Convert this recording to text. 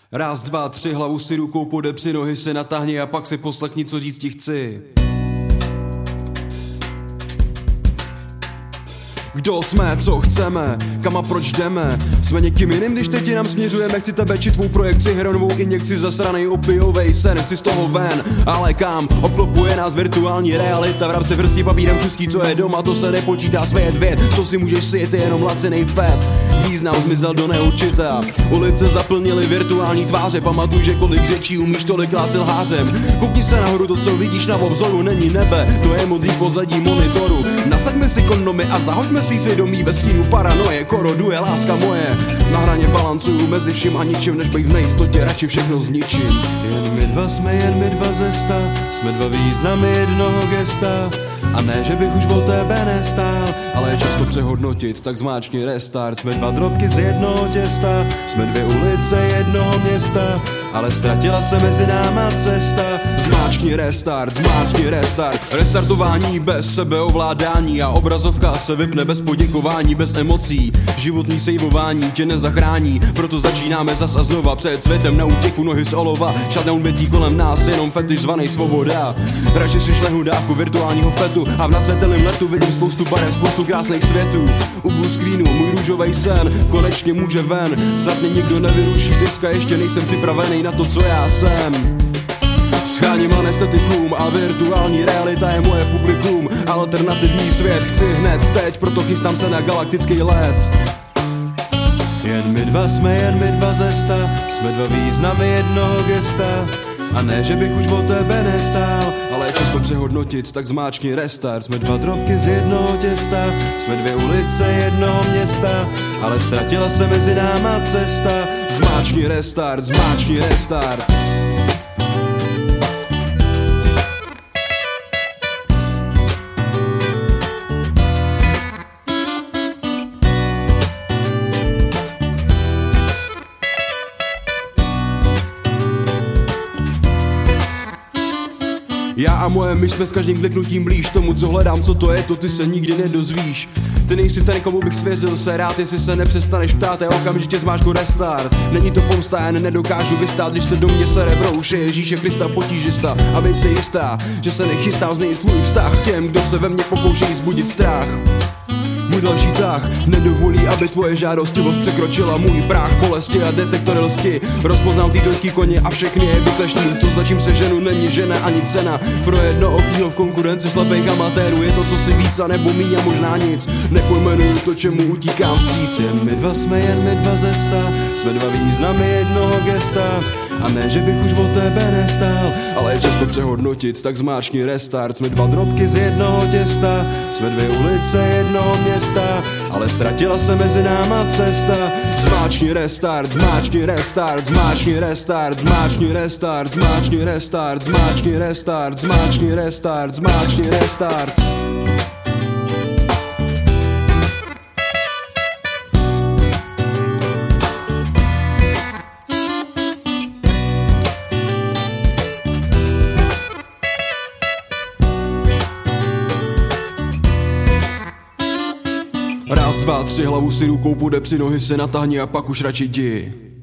Raz, dva, tři, hlavu si rukou podepři, nohy si natáhni a pak si poslechni, co říct ti chci. Kdo jsme, co chceme, kam a proč jdeme? Jsme někým jiným, když teď nám směřujeme. Chci tebe či tvou projekci, heroinovou injekci, zasranej opiovej sen. Chci z toho ven, ale kam? Obklopuje nás virtuální realita. V rámci vrstí papírem čustí, co je doma, to se nepočítá svět věd. Co si můžeš sjet, je jenom lacinej fet. Význam zmizel do neurčitá. Ulice zaplnily virtuální tváře. Pamatuj, že kolik řečí umíš, tolikrát si lhářem. Koukni se nahoru, to co vidíš na obzoru není nebe, to je modrý pozadí monitoru. Nasaďme si kondomy a zahoďme svý svědomí ve stínu paranoje. Koroduje láska moje, na hraně balancuju mezi vším a ničím, než být v nejistotě, radši všechno zničím. Jen my dva jsme, jen my dva ze sta, jsme dva významy jednoho gesta. A ne, že bych už o tebe nestál, ale je často přehodnotit, tak zmáčkni restart. Jsme dva drobky z jednoho těsta, jsme dvě ulice jednoho města, ale ztratila se mezi náma cesta. Zmáčkni restart, zmáčkni restart. Restartování bez sebeovládání a obrazovka se vypne bez poděkování, bez emocí. Životní sejvování tě nezachrání, proto začínáme zas a znova před světem na útěku, nohy z olova. Shutdown věcí kolem nás, jenom fetiš zvanej svoboda. Radši si šlehnu dávku virtuálního fetu a v nadsvětelném letu vidím spoustu barev, spoustu krásných světů. U blue screenu můj růžovej sen konečně může ven. Snad mě nikdo nevyruší diska, ještě nejsem připravený na to, co já jsem. Scháním anestetikům a virtuální realita je moje publikum. Alternativní svět chci hned teď, proto chystám se na galaktický let. Jen my dva jsme, jen my dva ze sta, jsme dva významy jednoho gesta. A ne, že bych už o tebe nestál, ale je často přehodnotit, tak zmáčkni restart. Jsme dva drobky z jednoho těsta, jsme dvě ulice jednoho města, ale ztratila se mezi náma cesta. Zmáčkni restart, zmáčkni restart. Já a moje myš jsme s každým kliknutím blíž tomu, co hledám, co to je, to ty se nikdy nedozvíš. Ty nejsi ten, komu bych svěřil se rád, jestli se nepřestaneš ptát, já okamžitě zmáčknu restart. Není to pomsta, já nedokážu vystát, když se do mě sere brouše Ježíše Krista potížista. A být si jistá, že se nechystám změnit svůj vztah těm, kdo se ve mně pokoušejí zbudit strach. Můj další tah nedovolí, aby tvoje žádostivost překročila můj práh bolesti a detektor lsti. Rozpoznám týtonský koně a všechny je vyklešním. To, za čím se ženu, není žena ani cena. Pro jedno okýho v konkurenci slepých amatérů je to, co si víc a nebo míň a možná nic. Nepojmenuju to, čemu utíkám vstříc. Jen my dva jsme, jen my dva ze sta, jsme dva významy jednoho gesta. A ne, že bych už o tebe nestál, ale je často přehodnotit, tak zmáčkni restart. Jsme dva drobky z jednoho těsta, jsme dvě ulice jednoho města, ale ztratila se mezi náma cesta. Zmáčkni restart, zmáčkni restart, zmáčkni restart, zmáčkni restart, zmáčkni restart, zmáčkni restart, zmáčkni restart, zmáčkni restart. Raz, dva, tři, hlavu si rukou podepři, nohy se natáhni a pak už radši jdi.